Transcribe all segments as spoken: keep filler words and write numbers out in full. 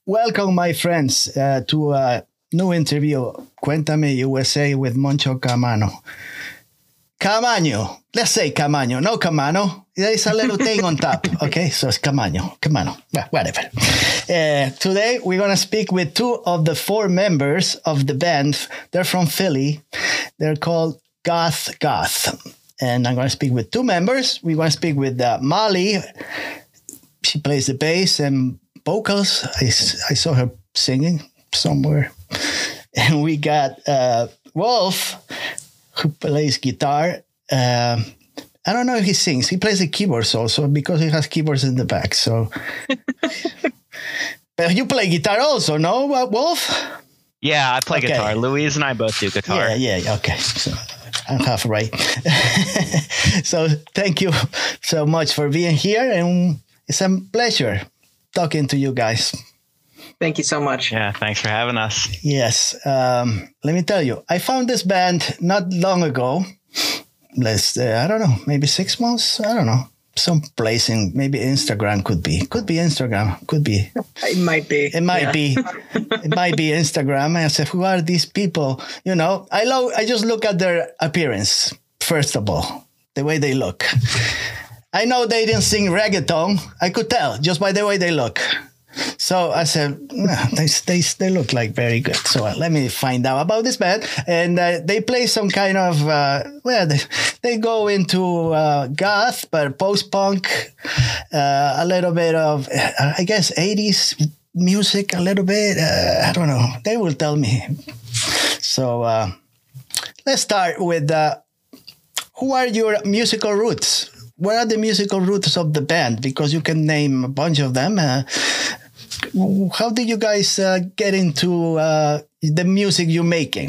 welcome, my friends, uh, to a new interview, Cuéntame U S A with Moncho Camano. Camaño. Let's say Camaño, no Camano. There is a little thing on top. Okay, so it's Camaño. Camano. Well, whatever. Uh, today, we're going to speak with two of the four members of the band. They're from Philly. They're called Goth Goth. And I'm going to speak with two members. We're going to speak with uh, Molly. She plays the bass and vocals. I, I saw her singing somewhere. And we got uh, Wolf, who plays guitar. Uh, I don't know if he sings. He plays the keyboards also because he has keyboards in the back. So, but you play guitar also, no, Wolf? Yeah, I play okay. guitar. Louise and I both do guitar. Yeah, yeah, okay. So I'm half right. So thank you so much for being here, and it's a pleasure talking to you guys. Thank you so much. Yeah, thanks for having us. Yes. Um, let me tell you, I found this band not long ago. Let's, uh, I don't know, maybe six months? I don't know. Some place in maybe Instagram could be. Could be Instagram. Could be. It might be. It might yeah. be. It might be Instagram. And I said, who are these people? You know, I lo- I just look at their appearance, first of all, the way they look. I know they didn't sing reggaeton. I could tell just by the way they look. So I said, nah, they, they they look like very good. So uh, let me find out about this band. And uh, they play some kind of, uh, well, they, they go into uh, goth, but post-punk, uh, a little bit of, uh, I guess, eighties music, a little bit. Uh, I don't know. They will tell me. So uh, let's start with, uh, who are your musical roots? What are the musical roots of the band? Because you can name a bunch of them. Uh, how did you guys uh, get into uh, the music you're making?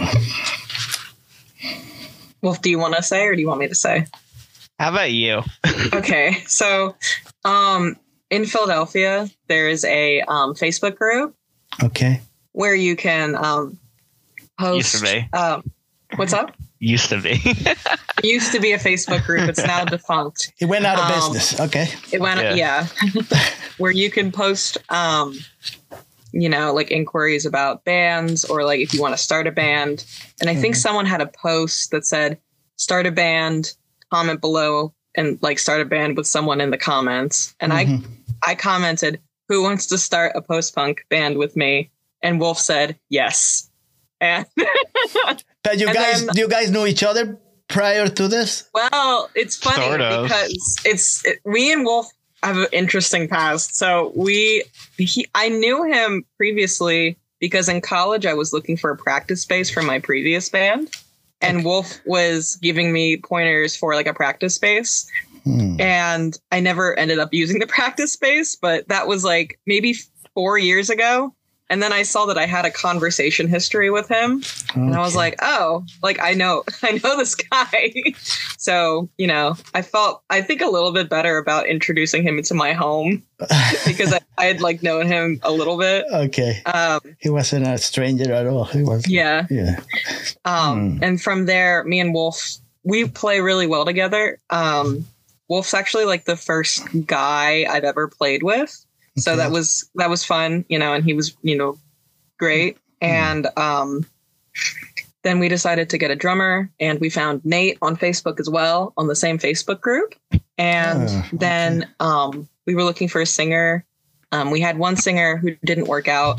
Wolf, do you want to say or do you want me to say? How about you? Okay, so um, in Philadelphia, there is a um, Facebook group. Okay. Where you can um, post. Used to be. Um, what's up? Used to be. It used to be a Facebook group. It's now defunct. It went out of um, business. Okay. It went, yeah. yeah. Where you can post, um, you know, like inquiries about bands or like if you want to start a band. And I mm-hmm. think someone had a post that said, start a band, comment below, and like start a band with someone in the comments. And mm-hmm. I, I commented, who wants to start a post-punk band with me? And Wolf said, yes. And but you and guys, then, you guys know each other prior to this? Well, it's funny sort of. because it's it, we and Wolf have an interesting past. So we, he, I knew him previously because in college I was looking for a practice space for my previous band, and okay. Wolf was giving me pointers for like a practice space, hmm. and I never ended up using the practice space, but that was like maybe four years ago. And then I saw that I had a conversation history with him, okay. and I was like, oh, like, I know, I know this guy. So, you know, I felt, I think a little bit better about introducing him into my home because I, I had like known him a little bit. Okay. Um, he wasn't a stranger at all. He was. Yeah. Yeah. Um, hmm. And from there, me and Wolf, we play really well together. Um, Wolf's actually like the first guy I've ever played with. So okay. that was that was fun, you know, and he was, you know, great. And um, then we decided to get a drummer, and we found Nate on Facebook as well, on the same Facebook group. And oh, okay. then um, we were looking for a singer. Um, we had one singer who didn't work out.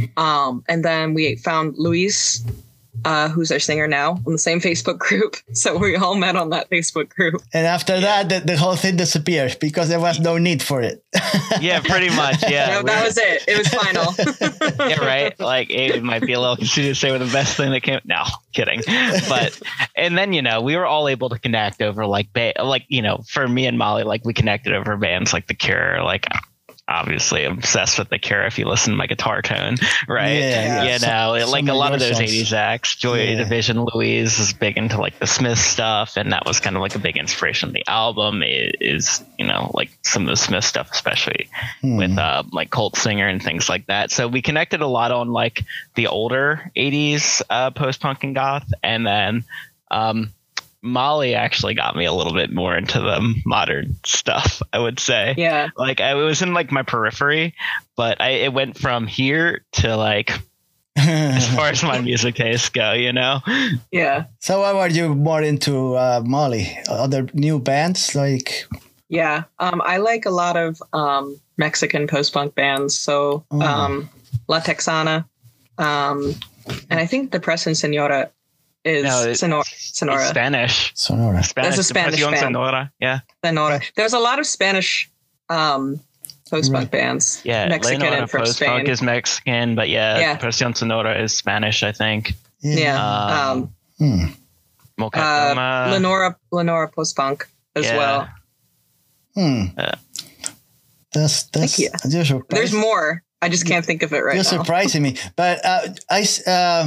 Um, and then we found Luis, uh, who's our singer now, on the same Facebook group. So we all met on that Facebook group. And after yeah. that, the, the whole thing disappeared because there was no need for it. Yeah, pretty much. Yeah, no, that was it. It was final. Yeah, right. Like it might be a little conceited to say we're the best thing that came. No, kidding. But and then you know we were all able to connect over like ba- like you know for me and Molly, like we connected over bands like The Cure, like. Obviously obsessed with The Cure if you listen to my guitar tone, right? Yeah, yeah. You know, some, like some a lot of those songs. eighties acts. Joy yeah. Division, Louise is big into like the Smith stuff, and that was kind of like a big inspiration of the album. It is, you know, like some of the Smith stuff, especially hmm. with uh, like Cult Singer and things like that. So we connected a lot on like the older eighties uh, post-punk and goth, and then um, Molly actually got me a little bit more into the modern stuff, I would say. Yeah. Like I was in like my periphery, but I it went from here to like as far as my music tastes go, you know? Yeah. So why were you more into uh, Molly? Other new bands like? Yeah. Um, I like a lot of um, Mexican post-punk bands. So Oh. um, La Texana. Um, and I think Depresión Senora is No, it- Sonora. Sonora. It's Spanish. Sonora. Spanish. That's a Spanish Depresión band. Sonora. Yeah. Sonora. There's a lot of Spanish um, post-punk Right. bands. Yeah. Mexican Leonora and from Post Punk Spain. is Mexican, but yeah, Yeah. Depresión Sonora is Spanish, I think. Yeah. Um, Um, Hmm. uh, Mocatoma. Lenora Lenora post-punk as Yeah. well. Hmm. Yeah. That's that's you. you're surprised- There's more. I just can't think of it right You're now. surprising me. But uh, I s- uh,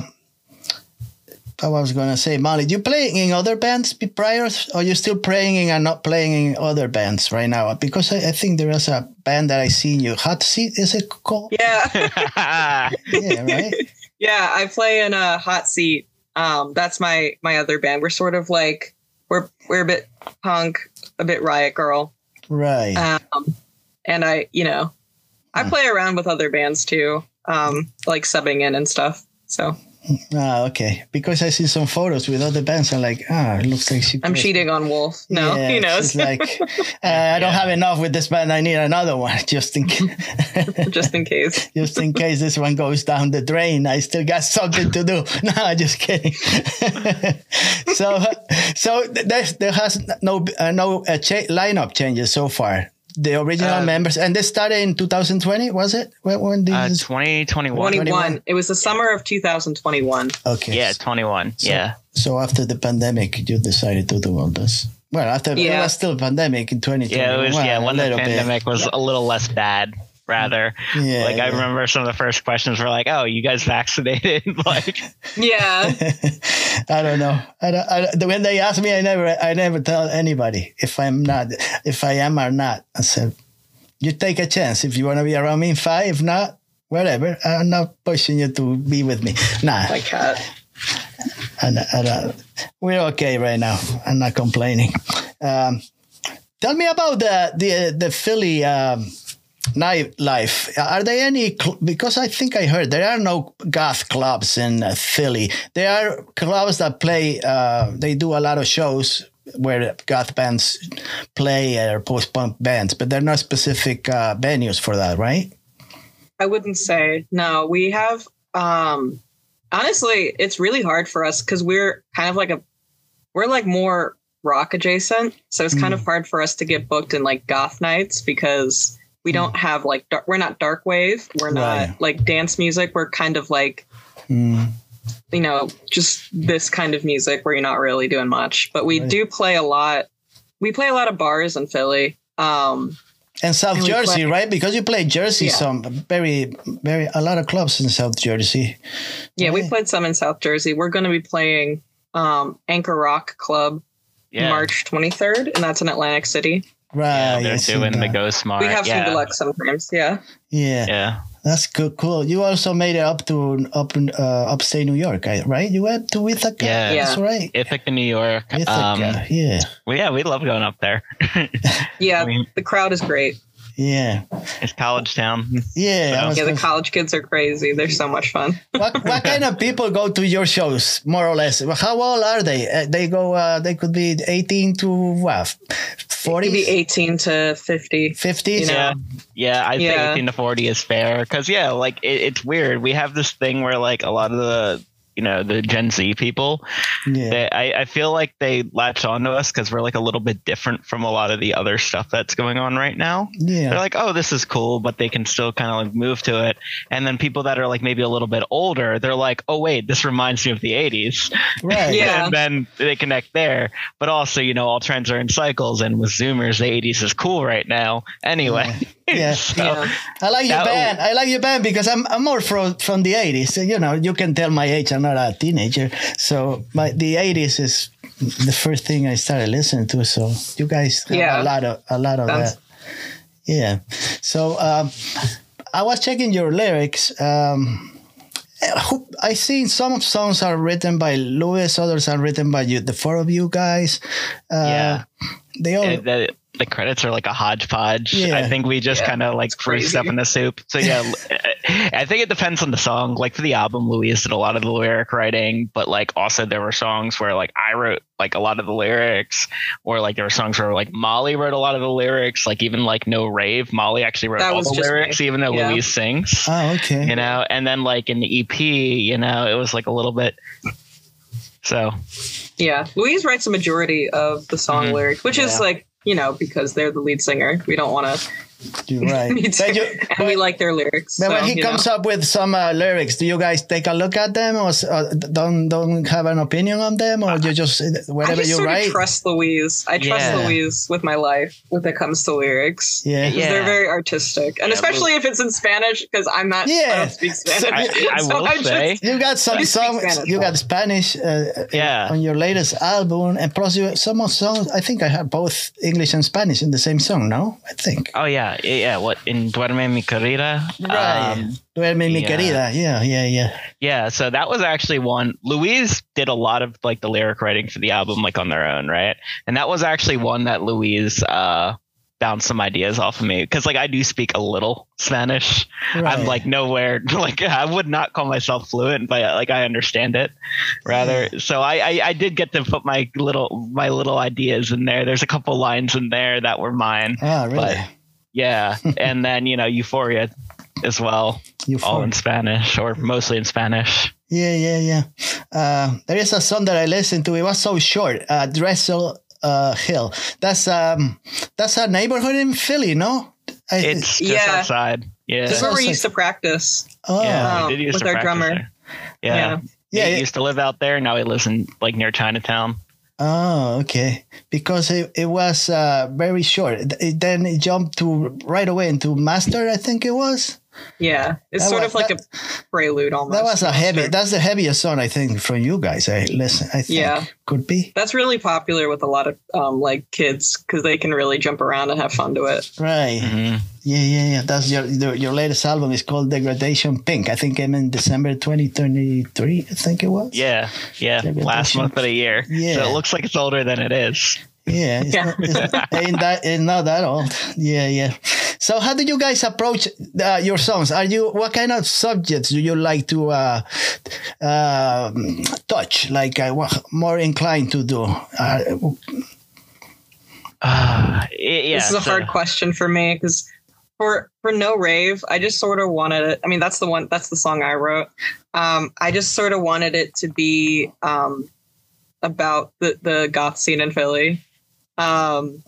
I was gonna say, Molly, do you play in other bands be- prior, or you still playing in and not playing in other bands right now? Because I, I think there is a band that I seen you. Hot Seat, is it called? Yeah. Yeah, right. Yeah, I play in a Hot Seat. Um, that's my my other band. We're sort of like we're we're a bit punk, a bit Riot Girl. Right. Um, and I, you know, I play around with other bands too, um, like subbing in and stuff. So Ah, okay. Because I see some photos with other bands, I'm like, ah, it looks like she. I'm plays- cheating on Wolf. No, Yeah, he It's knows. like, uh, I don't have enough with this band. I need another one, just in ca- Just in case. just in case this one goes down the drain. I still got something to do. No, just kidding. so, so there's, there has no uh, no uh, cha- lineup changes so far. The original Uh, members, and this started in two thousand twenty, was it? When, when uh, this? twenty twenty-one. twenty-one. It was the summer of two thousand twenty-one. Okay. Yeah, twenty-one. So, yeah. So after the pandemic, you decided to do all this. Well, after Yeah. it was still a pandemic in twenty twenty. Yeah, it was. well, Yeah, a when the little bit. pandemic was a little less bad, rather. Yeah, like I yeah. remember some of the first questions were like, "Oh, you guys vaccinated?" like, Yeah. I don't know. I don't, I, when they ask me, I never, I never tell anybody if I'm not, if I am or not. I said, you take a chance. If you want to be around me, fine. If not, whatever. I'm not pushing you to be with me. Nah, My cat. I, I, I, we're okay right now. I'm not complaining. Um, tell me about the the the Philly um, nightlife. Are there any? Cl- because I think I heard there are no goth clubs in uh, Philly. There are clubs that play. Uh, they do a lot of shows where goth bands play or post-punk bands, but they're not specific uh, venues for that, right? I wouldn't say. No, we have um honestly, it's really hard for us because we're kind of like a we're like more rock adjacent. So it's kind of hard for us to get booked in like goth nights because we don't have like dark, we're not dark wave. We're not Right. like dance music. We're kind of like Mm. you know, just this kind of music where you're not really doing much. But we Right. do play a lot. We play a lot of bars in Philly. Um And South And we Jersey, play- right? Because you play Jersey, Yeah. some very, very, a lot of clubs in South Jersey. yeah, we Right. played some in South Jersey. We're gonna be playing um Anchor Rock Club yeah, March twenty-third, and that's in Atlantic City. Right. yeah, I they're see doing the that. Go Smart. We have yeah. some deluxe sometimes. Yeah. Yeah, Yeah, that's cool. Cool. You also made it up to up in uh, upstate New York, I- right? You went to Ithaca. Yeah. That's right. Ithaca, New York. Ithaca. Um, yeah, well, yeah, we love going up there. Yeah. I mean, The crowd is great. yeah, it's college town. yeah. I was Yeah. The gonna- college kids are crazy. They're so much fun. what what kind of people go to your shows, more or less? How old are they? Uh, they go. Uh, they could be eighteen to what? Maybe Forty, eighteen to fifty. fifty. You know. Yeah, yeah, I think Yeah. eighteen to forty is fair because yeah, like it, it's weird. We have this thing where like a lot of the you know the Gen Z people, Yeah. they, I, I feel like they latch onto us because we're like a little bit different from a lot of the other stuff that's going on right now. Yeah. They're like, oh, this is cool, but they can still kind of like move to it. And then people that are like maybe a little bit older, they're like, oh wait, this reminds me of the eighties. Right. Yeah. And then they connect there. But also, you know, all trends are in cycles, and with Zoomers, the eighties is cool right now. Anyway. Yeah. So, Yeah. I like your That- band. I like your band because I'm I'm more from from the eighties. You know, you can tell my age. I'm not a teenager, so my the eighties is the first thing I started listening to. So you guys have Yeah. a lot of a lot of Sounds- that. Yeah. So um, I was checking your lyrics. Um, who, I think some songs are written by Louis, others are written by you, the four of you guys. Uh, yeah, they all. And the, the credits are like a hodgepodge. Yeah. I think we just Yeah, kind of like threw stuff in the soup. So yeah, I think it depends on the song. Like for the album, Louise did a lot of the lyric writing, but like also there were songs where like I wrote like a lot of the lyrics, or like there were songs where like Molly wrote a lot of the lyrics. Like even like No Rave, Molly actually wrote That all was the just lyrics, me. even though Yeah. Louise sings. Oh, okay. You know, and then like in the E P, you know, it was like a little bit. So Yeah, Louise writes a majority of the song Mhm. lyrics, which Yeah. is like, you know, because they're the lead singer. We don't want to. You're right. Me too. But, you, And we but, like their lyrics. but so, when he you comes know. up with some uh, lyrics, do you guys take a look at them, or s- uh, don't don't have an opinion on them, or you just I whatever just you sort write? of trust Louise. I trust Yeah. Louise with my life when it comes to lyrics. Yeah. Because Yeah. they're very artistic. And Yeah, especially if it's in Spanish, because I'm not, I Yeah. don't speak Spanish. I, I So will I just- say, You got some You speak songs. Spanish, You right? got Spanish uh, Yeah. on your latest album, and plus you some of songs. I think I have both English and Spanish in the same song. No, I think. oh yeah, yeah, yeah, what in Duerme mi querida? Right. Um, Duerme mi yeah. querida. Yeah, yeah, yeah. Yeah, so that was actually one. Louise did a lot of like the lyric writing for the album, like on their own, right? And that was actually one that Louise uh, bounced some ideas off of me, because like I do speak a little Spanish. Right. I'm like nowhere, like I would not call myself fluent, but like I understand it rather. So I, I I did get to put my little my little ideas in there. There's a couple lines in there that were mine. Ah, really? But yeah, and then you know Euphoria as well, You all for- in Spanish or mostly in Spanish. Yeah, yeah, yeah. Uh, there is a song that I listened to. It was so short. Uh, Dressel uh, Hill. That's um, that's a neighborhood in Philly, no? I, It's just Yeah. outside. Yeah. This is where we Sounds used to practice. oh, yeah, um, we did use with to our practice drummer. there. Yeah. Yeah. Yeah, He it- used to live out there. Now he lives in like near Chinatown. oh, okay. Because it, it was uh, very short. It, it- then it jumped to right away into Master. I think it was. Yeah. It's That sort was- of like that- a prelude almost. That was a heavy. Master. That's the heaviest song I think from you guys. I listen. I think Yeah. could be That's really popular with a lot of um, like kids because they can really jump around and have fun to it. right. Mhm. Yeah, yeah, yeah. That's your your your latest album is called Degradation Pink. I think came in December twenty twenty-three. I think it was. Yeah. Yeah. Degradation. Last month of the year. Yeah. So it looks like it's older than it is. Yeah, it's Yeah. Not, it's, ain't that it's not that old. Yeah, yeah. So how do you guys approach uh, your songs? Are you what kind of subjects do you like to uh, uh, touch? Like uh, what more inclined to do? Uh, Uh, yeah. this is a so- hard question for me because for for No Rave, I just sort of wanted it. I mean, that's the one. That's the song I wrote. Um, I just sort of wanted it to be um, about the the goth scene in Philly. Um,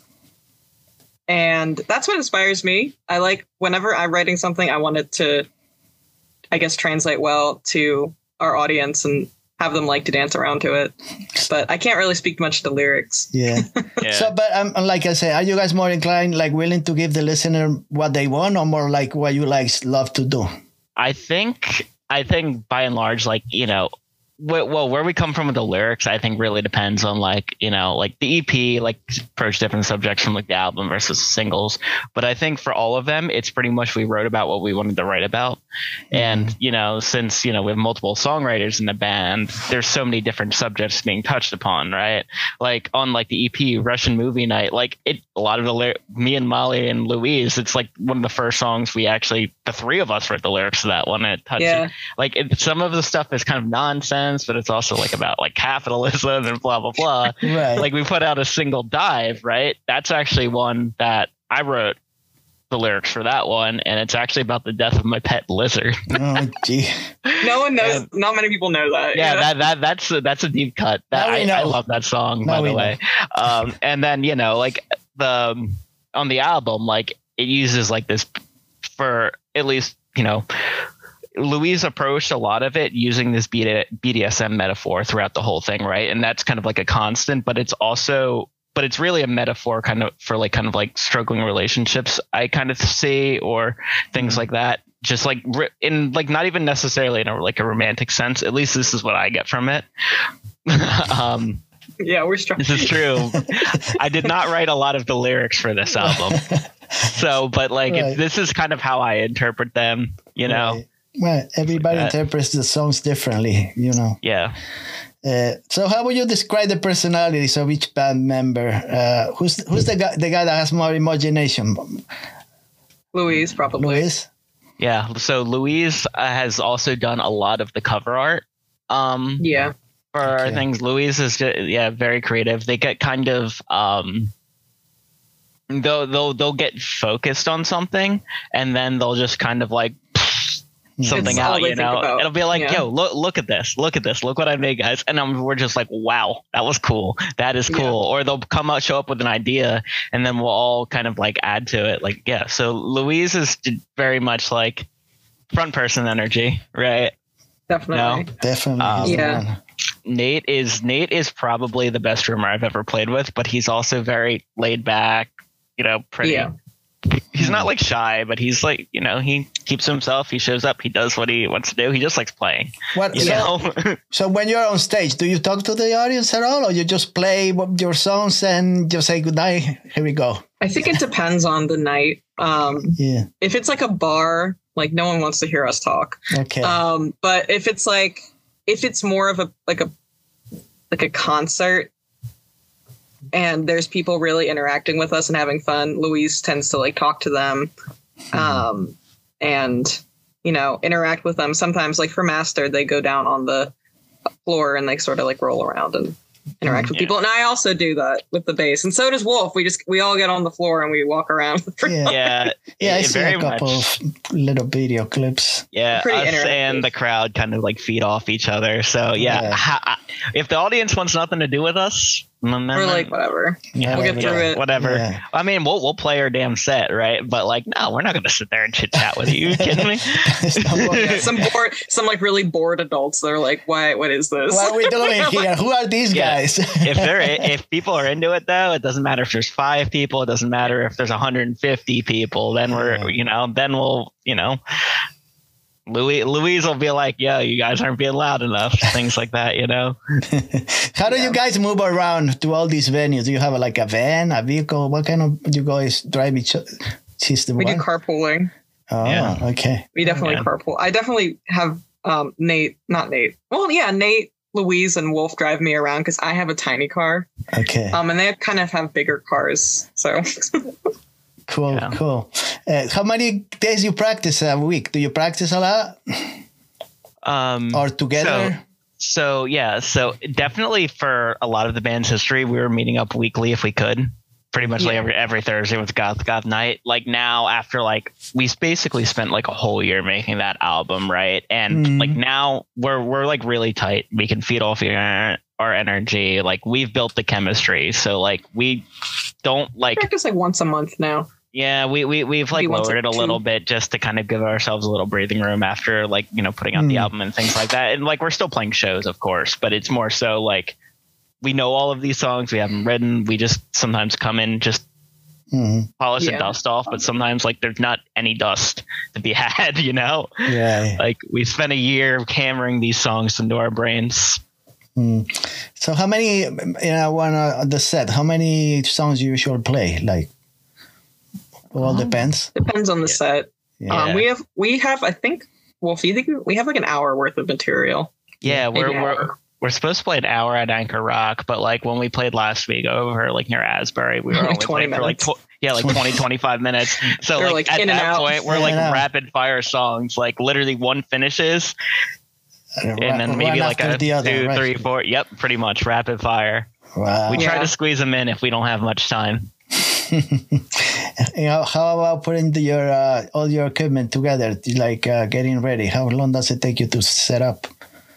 and that's what inspires me. I like whenever I'm writing something, I want it to, I guess, translate well to our audience and have them like to dance around to it. But I can't really speak much to lyrics. yeah. Yeah. So, but um, like I say, are you guys more inclined, like willing to give the listener what they want, or more like what you like love to do? I think I think by and large, like, you know, wh- well, where we come from with the lyrics, I think really depends on like, you know, like the E P, like approach different subjects from like the album versus singles. But I think for all of them, it's pretty much we wrote about what we wanted to write about. And, you know, since, you know, we have multiple songwriters in the band, there's so many different subjects being touched upon, right? Like on like the E P, Russian Movie Night, like it, a lot of the, ly- me and Molly and Louise, it's like one of the first songs we actually, the three of us wrote the lyrics to that one. And it touched Yeah. like it, some of the stuff is kind of nonsense, but it's also like about like capitalism and blah, blah, blah. Right. Like we put out a single Dive, right? That's actually one that I wrote the lyrics for that one. And it's actually about the death of my pet lizard. oh, gee. No one knows. Not many people know that. Yeah, you know? that that that's a, that's a deep cut. That, Now we I, know. I love that song, Now by we the know. way. Um, and then you know, like the on the album, like it uses like this for at least you know, Louise approached a lot of it using this B D S M metaphor throughout the whole thing, right? And that's kind of like a constant, but it's also but it's really a metaphor kind of for like kind of like struggling relationships I kind of see or things like that. Just like ri- in like not even necessarily in a like a romantic sense. At least this is what I get from it. um, Yeah, we're strong. this is true. I did not write a lot of the lyrics for this album. So, but like Right. it, this is kind of how I interpret them, you know. Right. Well, everybody Like that. interprets the songs differently, you know. Yeah. Uh, so, how would you describe the personalities of each band member? Uh, who's who's the guy the guy that has more imagination? Louise, probably. Luis. Yeah. So Louise uh, has also done a lot of the cover art. Um, Yeah. for our Okay. things. Louise is just, yeah, very creative. They get kind of um they'll they'll they'll get focused on something and then they'll just kind of like something It's all out, they you think know. about. It'll be like, Yeah. yo, look look at this, look at this, look what I made, guys. And um, we're just like, wow, that was cool. That is cool. Yeah. Or they'll come out, show up with an idea, and then we'll all kind of like add to it. Like, yeah. So Louise is very much like front person energy, right? Definitely. Definitely. Um, he's the Yeah. one. Nate is Nate is probably the best drummer I've ever played with, but he's also very laid back, you know, pretty. Yeah. He's not like shy, but he's like, you know, he keeps to himself. He shows up. He does what he wants to do. He just likes playing. What, You so, know? so when you're on stage, do you talk to the audience at all, or you just play your songs and just say good night? Here we go. I think it depends on the night. Um, Yeah. if it's like a bar, like no one wants to hear us talk. Okay. Um, but if it's like, if it's more of a like a like a concert, and there's people really interacting with us and having fun, Louise tends to like talk to them, um, and you know interact with them. Sometimes, like for Master, they go down on the floor and they sort of like roll around and interact with Yeah. people. And I also do that with the bass, and so does Wolf. We just we all get on the floor and we walk around. yeah. Yeah. Yeah, I it see very a couple much. of little video clips. Yeah, Pretty us interactive. and the crowd kind of like feed off each other. So yeah, Yeah. ha- if the audience wants nothing to do with us, then- We're like, whatever. Yeah, We'll get through it. whatever. Yeah. I mean, we'll we'll play our damn set, right? But like, no, we're not going to sit there and chit chat with you. You kidding me? It's not what- Yeah, some bored, some like really bored adults. They're like, "Why? What is this?" What are we doing here? Who are these Yeah. guys? if they're if people are into it though, it doesn't matter if there's five people. It doesn't matter if there's one hundred fifty people. Then we're Yeah. you know then we'll you know. Louis Louise will be like, "Yo, you guys aren't being loud enough." Things like that, you know. How do you guys move around to all these venues? Do you have a, like a van, a vehicle? What kind of you guys drive each system? we do one? carpooling. Oh, Yeah. okay. We definitely Yeah. carpool. I definitely have um, Nate, not Nate. Well, yeah, Nate, Louise, and Wolf drive me around because I have a tiny car, Okay. um, and they kind of have bigger cars. So Cool, Yeah. cool. Uh, how many days you practice a week? Do you practice a lot Um, or together? So yeah, so definitely for a lot of the band's history, we were meeting up weekly if we could. Pretty much like Yeah. every every Thursday with Goth Goth Night. Like now, after like we basically spent like a whole year making that album, right? And Mhm. like now we're we're like really tight. We can feed off our our energy. Like we've built the chemistry, so like we don't like practice like once a month now. yeah, we, we, we've like Maybe once lowered it or a two. little bit just to kind of give ourselves a little breathing room after like, you know, putting out the Mm. album and things like that. And like, we're still playing shows, of course, but it's more so like we know all of these songs. We have them written. We just sometimes come in, just Mhm. polish the Yeah. dust off. But sometimes like there's not any dust to be had, you know, Yeah. like we spent a year hammering these songs into our brains. Mm. So how many, you know, one uh, the set, how many songs you usually play? Like, it all depends. Depends on the set. Yeah. Um, we have we have I think Wolf, you think we have like an hour worth of material? Yeah, we're, Maybe an we're, hour. we're supposed to play an hour at Anchor Rock, but like when we played last week over like near Asbury, we were Like only twenty playing for like minutes. tw- yeah, like twenty, twenty-five minutes. So They're, like, like, at in and that out. point, we're In like and out. rapid fire songs. Like literally one finishes, and then maybe One like after a the other, two, right. three, four. Yep, pretty much rapid fire. Wow. We try Yeah. to squeeze them in if we don't have much time. You know, how about putting the, your uh, all your equipment together, like uh, getting ready? How long does it take you to set up?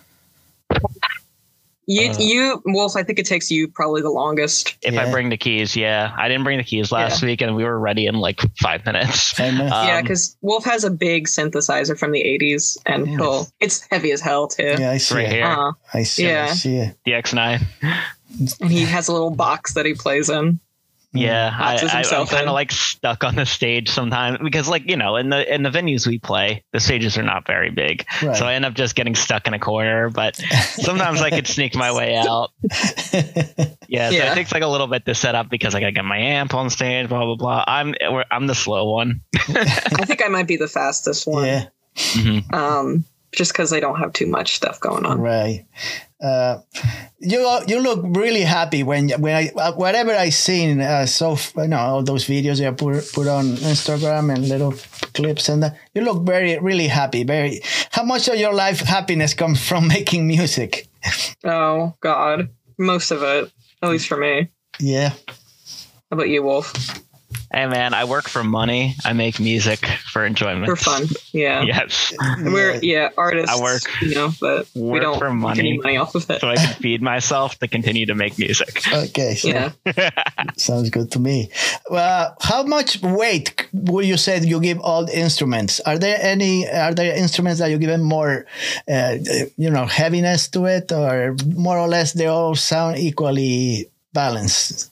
You, Uh. you, Wolf. I think it takes you probably the longest. If Yeah. I bring the keys, yeah, I didn't bring the keys last week, and we were ready in like five minutes. Five minutes? Um, yeah, because Wolf has a big synthesizer from the eighties, and Yes. he'll it's heavy as hell too. yeah, I see right it. here. Uh, I see it. I Yeah. see it. D X nine. and he has a little box that he plays in. Yeah, I, Boxes I, I'm himself kind in. of like stuck on the stage sometimes because, like, you know, in the in the venues we play, the stages are not very big, Right. so I end up just getting stuck in a corner. But sometimes I could sneak my way out. Yeah, so Yeah. it takes like a little bit to set up because I gotta get my amp on stage, blah blah blah. I'm we're- I'm the slow one. I think I might be the fastest one. Yeah. Mm-hmm. Um, just because I don't have too much stuff going on. Right. Uh, you you look really happy when when I uh, whatever I seen uh, so you know all those videos you put put on Instagram and little clips and that, you look very really happy. Very. How much of your life happiness comes from making music? Oh God, most of it, at least for me. Yeah. How about you, Wolf? Hey man, I work for money. I make music for enjoyment. For fun, yeah. Yes. We're yeah artists. I work, you know, but we work don't for make money, any money off of it. so I can feed myself to continue to make music. Okay. So Yeah. sounds good to me. Well, how much weight would you say you give all the instruments? Are there any? Are there instruments that you give them more, uh, you know, heaviness to it, or more or less they all sound equally balanced?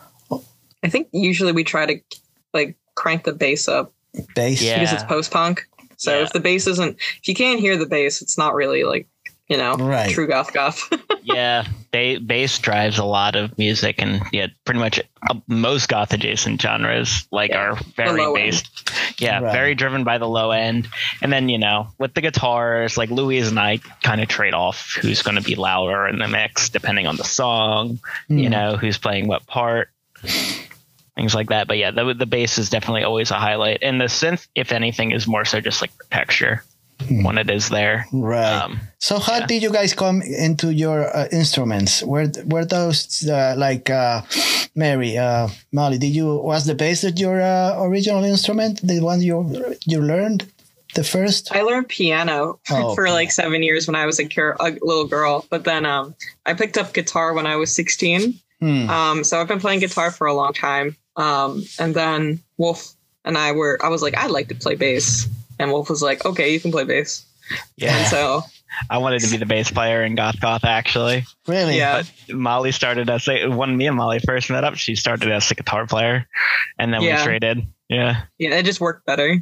I think usually we try to like crank the bass up Bass. Yeah. because it's post punk. So Yeah. if the bass isn't, if you can't hear the bass, it's not really like, you know, Right. true goth goth. Yeah, ba- bass drives a lot of music, and yeah, pretty much uh, most goth adjacent genres like Yeah, are very low bass. Yeah, Right. very driven by the low end, and then you know with the guitars, like Louise and I kind of trade off who's going to be louder in the mix depending on the song. You Hmm. know who's playing what part. Things like that, but yeah, the the bass is definitely always a highlight, and the synth, if anything, is more so just like for texture when it is there. Right. Um, So how yeah. did you guys come into your uh, instruments? Were were those uh, like uh, Mary, uh, Molly? Did you was the bass that your uh, original instrument, the one you you learned the first? I learned piano Oh, for okay. like seven years when I was a, cur- a little girl, but then um, I picked up guitar when I was sixteen. Hmm. Um, so I've been playing guitar for a long time. Um, and then Wolf and I were, I was like, I'd like to play bass. And Wolf was like, okay, you can play bass. yeah, And so, I wanted to be the bass player in Goth Goth actually. Really? yeah. But Molly started as a, when me and Molly first met up, she started as a guitar player, and then Yeah. we traded. Yeah, Yeah, it just worked better.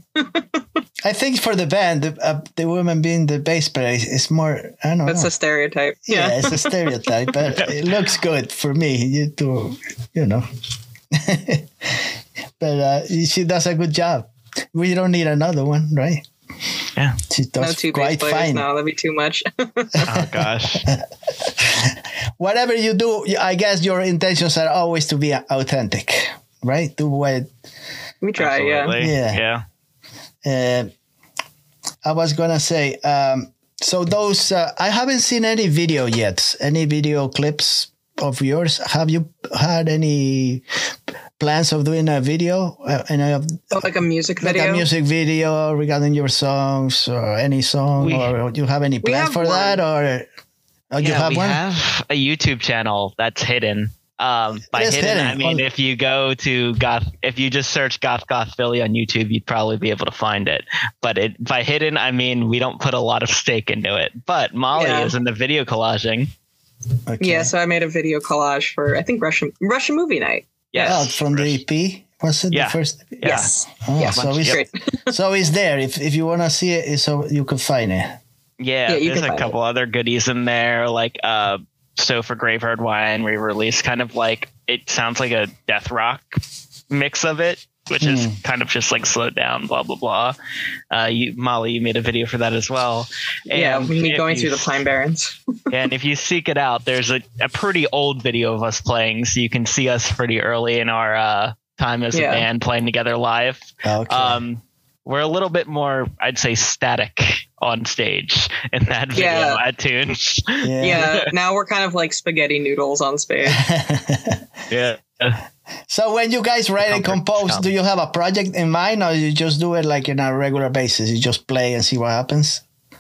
I think for the band, the, uh, the woman being the bass player is, is more. I don't That's know. a stereotype. yeah, Yeah. it's a stereotype, but it looks good for me. You do, you know. But uh, she does a good job. We don't need another one, right? yeah. She No does two bass quite players. fine. No, that'd be too much. Oh gosh. Whatever you do, I guess your intentions are always to be authentic, right? Do what. we try, yeah. Absolutely. Yeah. Yeah. Uh, I was gonna say. Um, so those, uh, I haven't seen any video yet. Any video clips of yours? Have you had any plans of doing a video? Uh, any of Oh, like a music like video. a music video regarding your songs or any song, We- or do you have any We plans have for that, or oh, you yeah, have we one? have a YouTube channel that's hidden. Um, by It is hidden, hidden. I mean Oh. if you go to Goth, if you just search Goth Goth Philly on YouTube, you'd probably be able to find it. But it by hidden, I mean we don't put a lot of stake into it. But Molly Yeah. is in the video collaging. Okay. Yeah, so I made a video collage for, I think, Russian Russian movie night. Yes. Oh, from the E P. Was it Yeah. the first? Yeah. Yes. Oh, Yeah. so Bunch- it's Great. so it's there. If if you wanna see it, so you can find it. Yeah, Yeah, you there's can a find couple other goodies in there, like uh, so for Graveyard Wine re-release, kind of like it sounds like a death rock mix of it, which is Hmm. kind of just like slowed down, blah blah blah. Uh, you, Molly, you made a video for that as well. Yeah, And me if going you through the s- Pine Barrens. And if you seek it out, there's a, a pretty old video of us playing, so you can see us pretty early in our uh, time as Yeah. a band playing together live. Okay. Um, we're a little bit more, I'd say, static on stage in that video Yeah. at tunes. Yeah, now we're kind of like spaghetti noodles on stage. Yeah. So when you guys write and Comfort compose, zone. do you have a project in mind, or you just do it like in a regular basis? You just play and see what happens.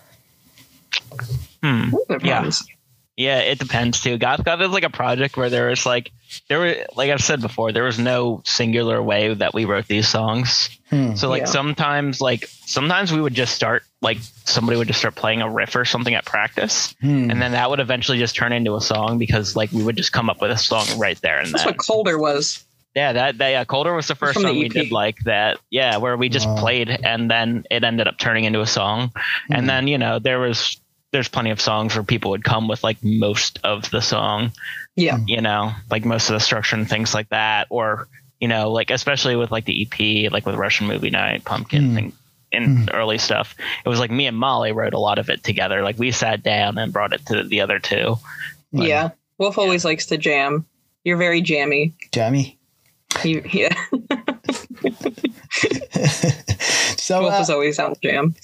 Hmm. Yeah. Depends. Yeah, it depends too. Goth Goth is like a project where there was like there were like I've said before, there was no singular way that we wrote these songs. Hmm. So like Yeah. sometimes like sometimes we would just start like somebody would just start playing a riff or something at practice, Hmm. and then that would eventually just turn into a song because like we would just come up with a song right there and That's then. what Colder was. Yeah, that, that yeah, Colder was the first From the song we E P. did like that. Yeah, where we just Wow. played and then it ended up turning into a song. Hmm. And then, you know, there was there's plenty of songs where people would come with like most of the song, Yeah. you know, like most of the structure and things like that. Or, you know, like especially with like the E P, like with Russian Movie Night, Pumpkin, Hmm. thing, in early stuff. It was like me and Molly wrote a lot of it together. Like we sat down and brought it to the other two. Right. Yeah. Wolf always likes to jam. You're very jammy. Jammy. You, yeah. So Wolf uh, is always on jam.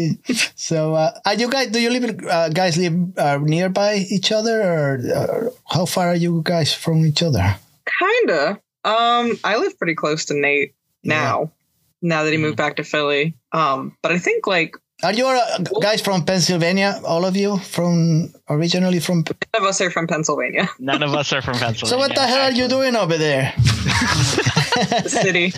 so uh, are you guys? Do you live? Uh, guys live uh, nearby each other, or uh, how far are you guys from each other? Kinda. Um, I live pretty close to Nate now. Now that he moved back to Philly. Um, but I think like Are you uh, guys from Pennsylvania? All of you from originally from? none of us are from Pennsylvania. None of us are from Pennsylvania. So what the hell are you doing over there? The city.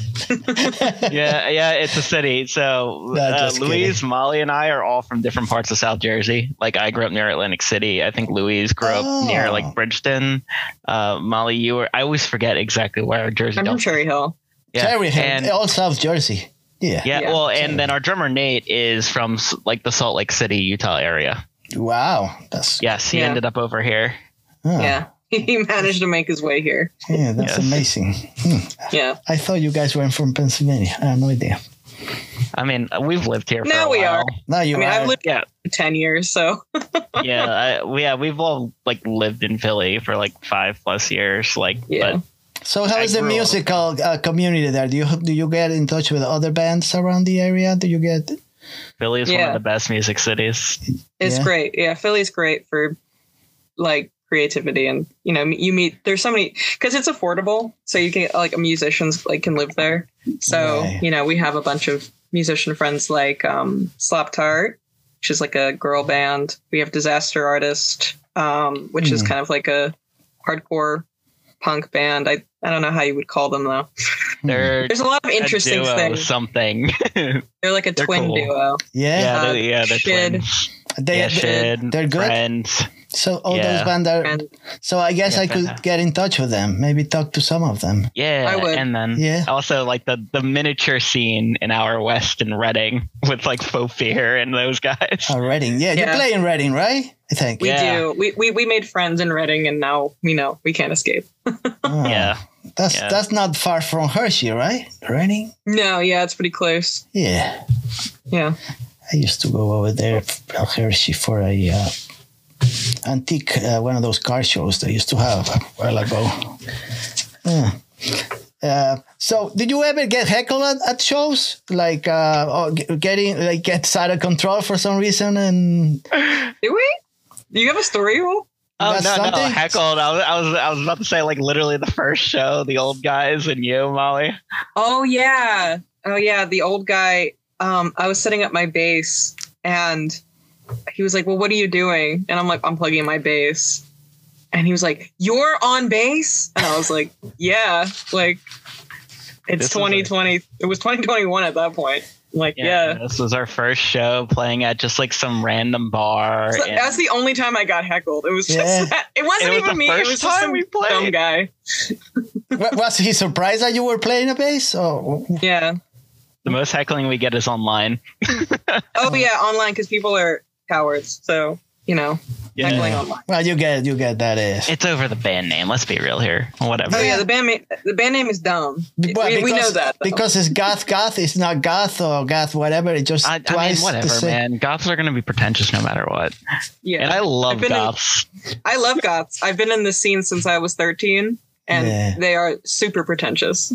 yeah, yeah, it's a city. So No, uh, just Louise, kidding. Molly, and I are all from different parts of South Jersey. Like I grew up near Atlantic City. I think Louise grew Oh. up near like Bridgeton. Uh, Molly, you were. I always forget exactly where Jersey. I'm from Delta- Cherry Hill. Yeah. Cherry Hill, and, all South Jersey. Yeah. yeah, Yeah. well, and then our drummer Nate is from s- like the Salt Lake City, Utah area. Wow. That's Yes, he Yeah. ended up over here. oh, Yeah. He managed to make his way here. yeah, that's Yes. amazing. Hmm. Yeah. I thought you guys were from Pennsylvania. I had no idea. I mean, we've lived here for Now a we while. are. Now you I mean, are. I've lived Yeah, for ten years, so yeah, I, we- yeah. We've all like lived in Philly for like five plus years. Like, yeah. but So how I is the grew up- musical uh, community there? Do you do you get in touch with other bands around the area? Do you get? Philly is one Yeah. of the best music cities. It's Yeah. great. Yeah, Philly's great for like creativity, and you know, you meet. There's so many because it's affordable, so you can like musicians like can live there. So Right. you know, we have a bunch of musician friends like um, Slap Tart, which is like a girl band. We have Disaster Artist, um, which is Hmm. kind of like a hardcore punk band. I I don't know how you would call them though. They're There's a lot of interesting a duo things. something. They're like a They're twin cool. duo. Yeah, yeah, Uh, they, yeah, they're Shid. twins. they, yeah, they Shid, they're good. Friends. So all Yeah. those bands are. And So I guess Yeah, I could fantastic. get in touch with them. Maybe talk to some of them. Yeah, I would. and then Yeah. also like the the miniature scene in our West in Reading with like Faux Fear and those guys. Oh, Reading. Yeah, you Yeah. play in Reading, right? I think. we Yeah. do. We, we we made friends in Reading, and now we know we can't escape. Oh, Yeah, That's yeah. that's not far from Hershey, right? Reading. No, yeah, it's pretty close. Yeah. Yeah. I used to go over there, uh, Hershey, for a uh, antique, uh, one of those car shows they used to have a while ago. Yeah. Uh, so, did you ever get heckled at, at shows, like uh, or g- getting like gets out of control for some reason? And Do we? Do you have a story, Will? Oh got no, no, something? heckled. I was, I was, I was about to say like literally the first show, the old guys and you, Molly. Oh yeah. Oh yeah. The old guy. Um, I was setting up my bass, and he was like, "Well, what are you doing?" And I'm like, "I'm plugging in my bass." And he was like, "You're on bass?" And I was like, "Yeah." Like, it's This is twenty twenty. It was twenty twenty-one at that point. I'm like, yeah. This was our first show playing at just like some random bar. So and- that's the only time I got heckled. It was just Yeah. that. It wasn't It was even the me. It first was just time some we played. dumb guy. wa- was he surprised that you were playing a bass? Oh, Yeah. the most heckling we get is online. Oh yeah, online because people are cowards. So you know, Yeah. heckling online. well, you get you get that is. It's over the band name. Let's be real here. Whatever. Oh yeah, the band ma- the band name is dumb. Well, we, we know because- that though. because it's goth, goth. It's not goth or goth, whatever. It's just I, I twice mean, the whatever, same. man. Goths are going to be pretentious no matter what. yeah, And I love I've been in- goths. I love goths. I've been in the scene since I was thirteen, and Yeah. they are super pretentious.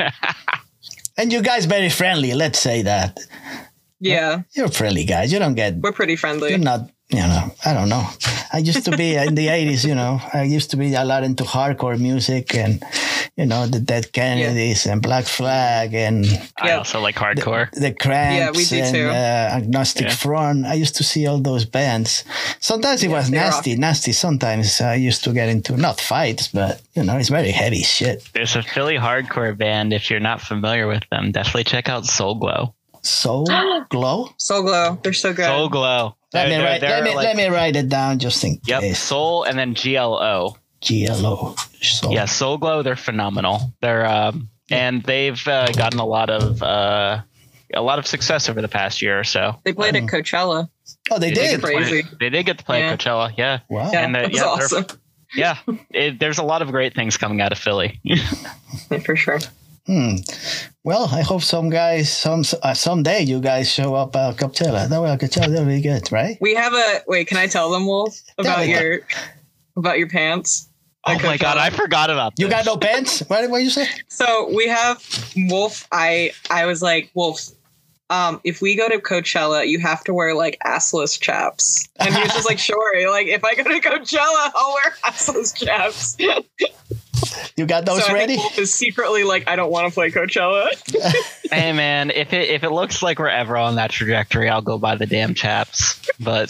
And you guys very friendly. Let's say that Yeah, you're friendly guys. You don't get. we're pretty friendly. You're not. You know. I don't know. I used to be in the eighties. You know. I used to be a lot into hardcore music and, you know, the Dead Kennedys and Black Flag and I Yeah. also like hardcore. the Cramps Yeah, we do and too. uh, Agnostic Yeah. Front. I used to see all those bands. Sometimes it Yeah, was they're nasty, nasty. Sometimes I used to get into not fights, but you know, it's very heavy shit. There's a Philly hardcore band. If you're not familiar with them, definitely check out Soul Glow. Soul Glow. Soul Glow, they're so good. Soul Glow. Let me They're- write. they're Let me like- let me write it down just in Yep, case. Soul and then G L O. G L O. Soul. Yeah, Soul Glow. They're phenomenal. They're um, and they've uh, gotten a lot of uh, a lot of success over the past year or so. They played Um, at Coachella. Oh, they They did. get to play- Crazy. They did get to play Yeah. at Coachella. Yeah, Wow. Yeah, and, uh, that was yeah, they're- awesome. yeah. It, there's a lot of great things coming out of Philly. Yeah, for sure. Hmm. Well, I hope some guys, some uh, someday you guys show up at Coachella. That way, Coachella, that'll be good, right? We have a wait. Can I tell them, Wolf, about me. your about your pants? Oh at my god, Coachella? I forgot about this. You got no pants? What? What you say? So we have Wolf. I I was like, Wolf, um, if we go to Coachella, you have to wear like assless chaps. And he was just like, sure. Like if I go to Coachella, I'll wear assless chaps. You got those so I ready? think Wolf is secretly like, I don't want to play Coachella. Hey man, if it if it looks like we're ever on that trajectory, I'll go buy the damn chaps. But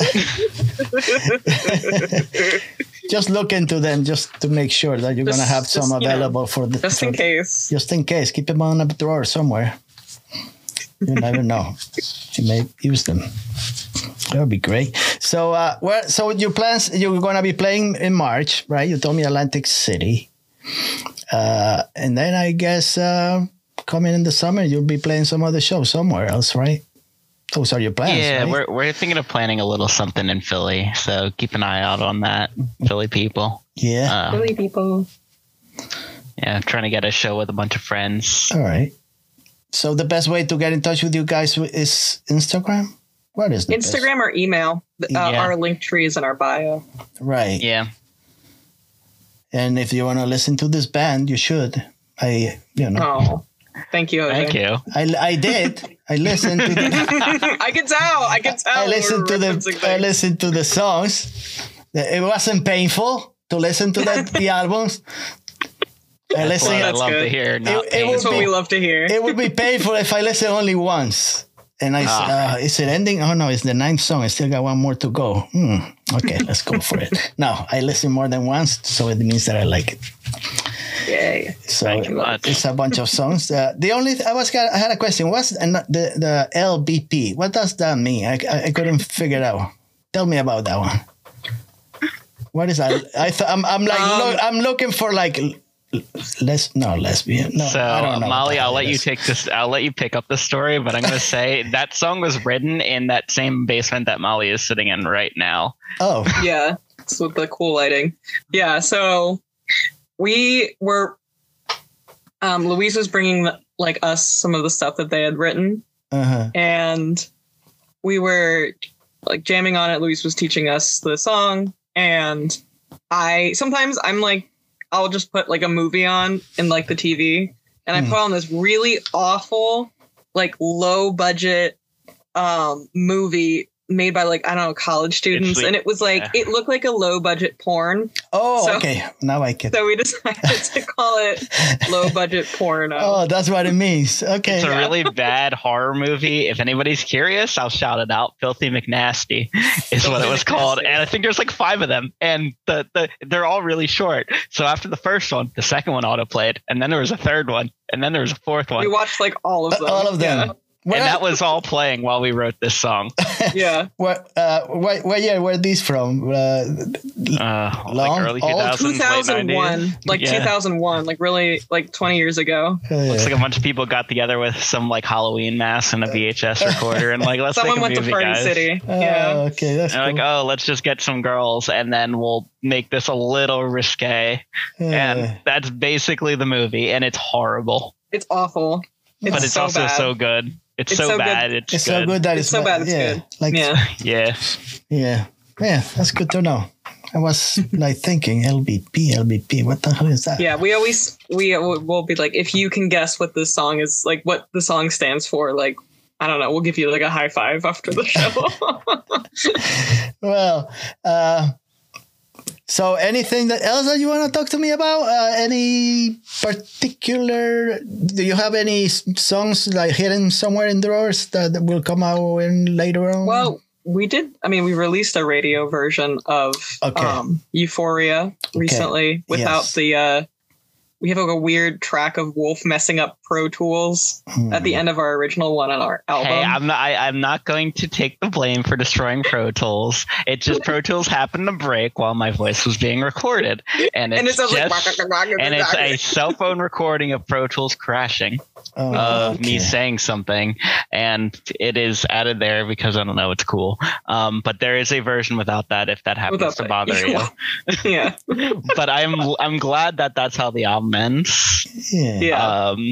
Just look into them just to make sure that you're Just- gonna have some just, you know, available for the Just for in the- case. Just in case, keep them on a drawer somewhere. You never know. You may use them. That would be great. So, uh, where? So your plans? You're gonna be playing in March, right? You told me Atlantic City, uh, and then I guess uh, coming in the summer, you'll be playing some other show somewhere else, right? Those are your plans. yeah, right? we're we're thinking of planning a little something in Philly, so keep an eye out on that, Philly people. yeah. Uh, Really, people. yeah, trying to get a show with a bunch of friends. All right. So the best way to get in touch with you guys is Instagram. What is the best? Instagram or email. Uh, Yeah. Our link tree is in our bio. Right. Yeah, And if you want to listen to this band, you should. I, you know, Oh, thank you. Jose. thank you. I, I did. I listened to the, I can tell. I can tell. I we're listened to the, referencing I things. listened to the songs. It wasn't painful to listen to the, the albums. I That's what listened. I That's love good. to hear. Not It- it painful. That's what we love to hear. It would be painful if I listen only once. And I said, Ah. uh, is it ending? Oh no, it's the ninth song. I still got one more to go. Hmm. Okay, let's go for it. No, I listen more than once, so it means that I like it. Yay. So Thank you much. it's a bunch of songs. Uh, the only th- I was got, I had a question. What's the the, the L B P? What does that mean? I, I, I couldn't figure it out. Tell me about that one. What is that? I th- I'm I'm like Um, look, I'm looking for like les no lesbian. No, So I don't know. what Molly, the I'll hell let it you is. take this. I'll let you pick up the story, but I'm going to say that song was written in that same basement that Molly is sitting in right now. Oh, Yeah. It's with the cool lighting. Yeah. So we were, um, Louise was bringing like us some of the stuff that they had written, uh-huh. and we were like jamming on it. Louise was teaching us the song, and I sometimes I'm like, I'll just put like a movie on in like the T V, and I Hmm. put on this really awful, like low budget um movie made by like I don't know college students, It's- and it was like yeah. it looked like a low budget porn. Oh, So- okay. Now I get. So we decided to call it low budget porno. Oh, that's what it means. Okay. It's a really bad horror movie. If anybody's curious, I'll shout it out. Filthy McNasty is what it was called. McNasty. And I think there's like five of them. And the, the they're all really short. So after the first one, the second one autoplayed. And then there was a third one. And then there was a fourth one. We watched like all of them. All of them. Where, And that was all playing while we wrote this song. Yeah. yeah. where, uh, where, where year were these from? Uh, Uh, Long, like early old? two thousands, two thousand late one, nineties. like Yeah. two thousand one, like really like twenty years ago. Looks like a bunch of people got together with some like Halloween mask and a V H S recorder and like, let's Someone make a went to movie, Party guys. City. Oh, Yeah. okay, that's And cool. like, oh, let's just get some girls and then we'll make this a little risque. Uh, And that's basically the movie, and it's horrible. It's awful. It's but it's so also bad. so good. It's, It's so, so good. bad. It's, it's good. so good that It's it's, so bad it's yeah, good. Like, Yeah. Yeah. yeah, yeah, that's good to know. I was like thinking L B P, L B P. What the hell is that? Yeah, we always we will be like, if you can guess what this song is, like what the song stands for, like I don't know, we'll give you like a high five after the show. Well, uh, so anything that else that you want to talk to me about? Uh, any particular? Do you have any s- songs like hidden somewhere in drawers that, that will come out in later on? Well, we did. I mean, we released a radio version of Okay. um, Euphoria recently without Yes. the. Uh, we have like a weird track of Wolf messing up Pro Tools Hmm. at the end of our original one on our album. Hey, I'm not. I, I'm not going to take the blame for destroying Pro Tools. It just Pro Tools happened to break while my voice was being recorded, and it's, and it sounds just like. and it's a cell phone recording of Pro Tools crashing Oh, of me okay. saying something, and it is added there because I don't know, it's cool. Um, but there is a version without that if that happens Without to that. bother you. yeah. But I'm I'm glad that that's how the album ends. Yeah. Yeah. Um,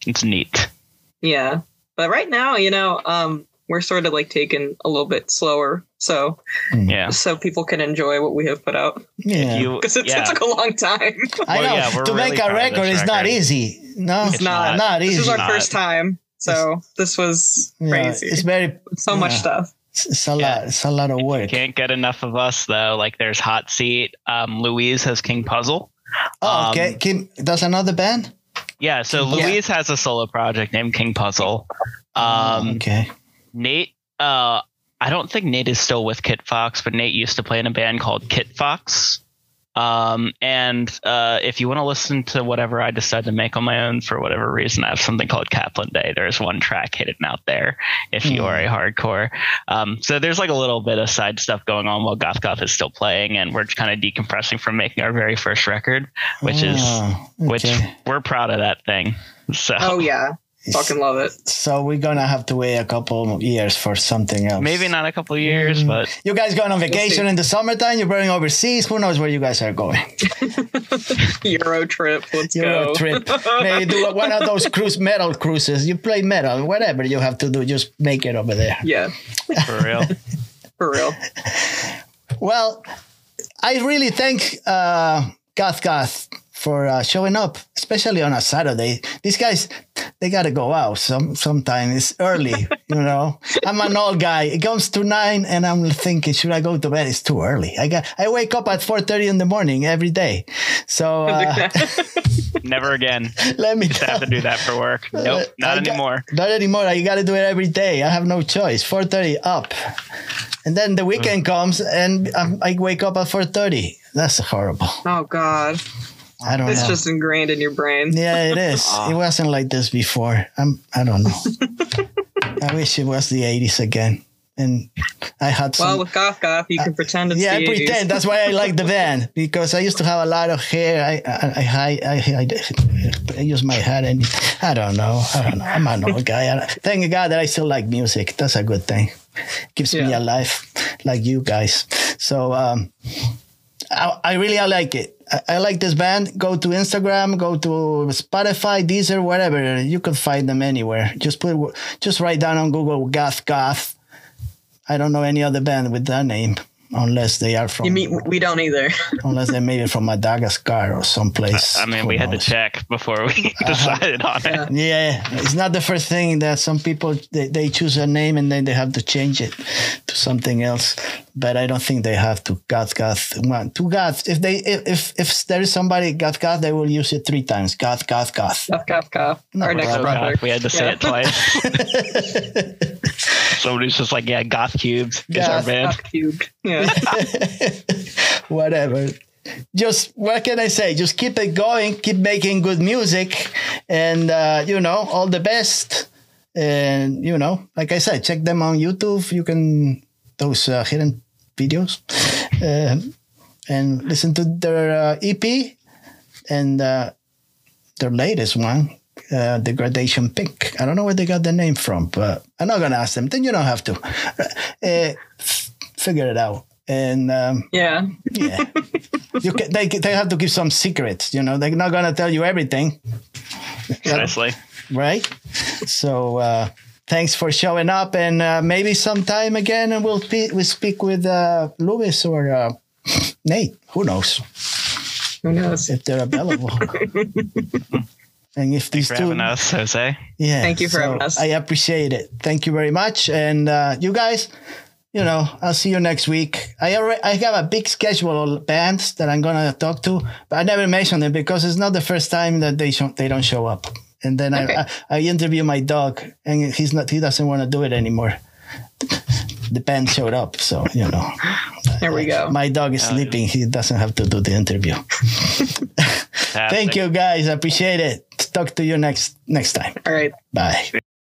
It's neat. Yeah. But right now, you know, um, we're sort of like taking a little bit slower. So, Yeah. so people can enjoy what we have put out. Yeah. You, Because it, yeah. it took a long time. I Well, know. yeah, we're to really make a proud of record this is not record. easy. No, It's not. not This easy. is our not. first time. So this was Yeah, crazy. it's very so much yeah. stuff. It's a Yeah. lot. It's a lot of work. Can't get enough of us though. Like there's Hot Seat. Um, Louise has King Puzzle. Oh, okay. Um, Kim, that's another band. Yeah, so Yeah. Louise has a solo project named King Puzzle. Um, Oh, okay. Nate, uh, I don't think Nate is still with Kit Fox, but Nate used to play in a band called Kit Fox. Um, and uh, if you want to listen to whatever I decide to make on my own for whatever reason, I have something called Kaplan Day. There's one track hidden out there if you Hmm. are a hardcore. Um, so there's like a little bit of side stuff going on while Goth Goth is still playing, and we're kind of decompressing from making our very first record, which is Oh, which okay. we're proud of that thing. So Oh yeah, fucking love it. So we're gonna have to wait a couple of years for something else. maybe not a couple of years, Mm. but You guys going on vacation see. in the summertime? You're going overseas. Who knows where you guys are going? Euro trip. Let's Euro go. trip. Maybe do one of those cruise metal cruises. You play metal, whatever you have to do, just make it over there. Yeah, for real. for real. Well, I really thank uh, Goth Goth for uh, showing up, especially on a Saturday. These guys, they got to go out some sometime. It's early, you know. I'm an old guy. It comes to nine, and I'm thinking, should I go to bed? It's too early. I got. I wake up at four thirty in the morning every day. So uh, Never again. let me Used to have to do that for work. Nope, not I got- anymore. Not anymore. You got to do it every day. I have no choice. four thirty up. And then the weekend comes and um, I wake up at four thirty. That's horrible. Oh God, I don't it's know. just ingrained in your brain. Yeah, it is. It wasn't like this before. I'm, I don't know. I wish it was the eighties again. And I had some. Well, with Goth Goth, you can pretend it's yeah, the I eighties. pretend. That's why I like the band, because I used to have a lot of hair. I I I, I, I, I, I use my hat, and I don't know. I don't know. I'm an old guy. I, thank God that I still like music. That's a good thing. Keeps me Yeah. alive, like you guys. So um, I, I really I like it. I, I like this band. Go to Instagram, go to Spotify, Deezer, whatever. You can find them anywhere. Just put, just write down on Google Goth Goth. I don't know any other band with that name, unless they are from, You mean we don't either? unless they're maybe from Madagascar or someplace. I mean, Who we had to knows? check before we decided on it. Yeah. Yeah, it's not the first thing that some people they, they choose a name and then they have to change it to something else. But I don't think they have to. Goth Goth one two Goth. If they if if, if there is somebody Goth Goth, they will use it three times. Goth Goth Goth. Goth Goth Goth. No Our next Oh, problem. God, project. we had to say Yeah. it twice. Somebody's just like, yeah, Goth Cubes is our Goth- band. Goth Cubed. Yeah. Whatever. Just what can I say? Just keep it going. Keep making good music, and uh, you know all the best. And you know, like I said, check them on YouTube. You can those uh, hidden videos, uh, and listen to their uh, E P and uh, their latest one, uh, Degradation Pink. I don't know where they got the name from, but I'm not gonna ask them. Then you don't have to. Uh, f- figure it out. And um, Yeah. yeah, you can, they they have to keep some secrets. You know, they're not gonna tell you everything, Precisely. right? So uh, thanks for showing up, and uh, maybe sometime again, and we'll pe- we speak with uh, Louis or uh, Nate. Who knows Who knows? if they're available? And if these For two, having us, Jose. yeah, Thank you for so having us. I appreciate it. Thank you very much, and uh, you guys. You know, I'll see you next week. I already, I have a big schedule of bands that I'm gonna talk to, but I never mention them because it's not the first time that they show, they don't show up. And then Okay. I, I I interview my dog, and he's not he doesn't want to do it anymore. The band showed up, so you know. There we go. My dog is sleeping. He doesn't have to do the interview. Thank you, guys. I appreciate it. Talk to you next next time. All right. Bye.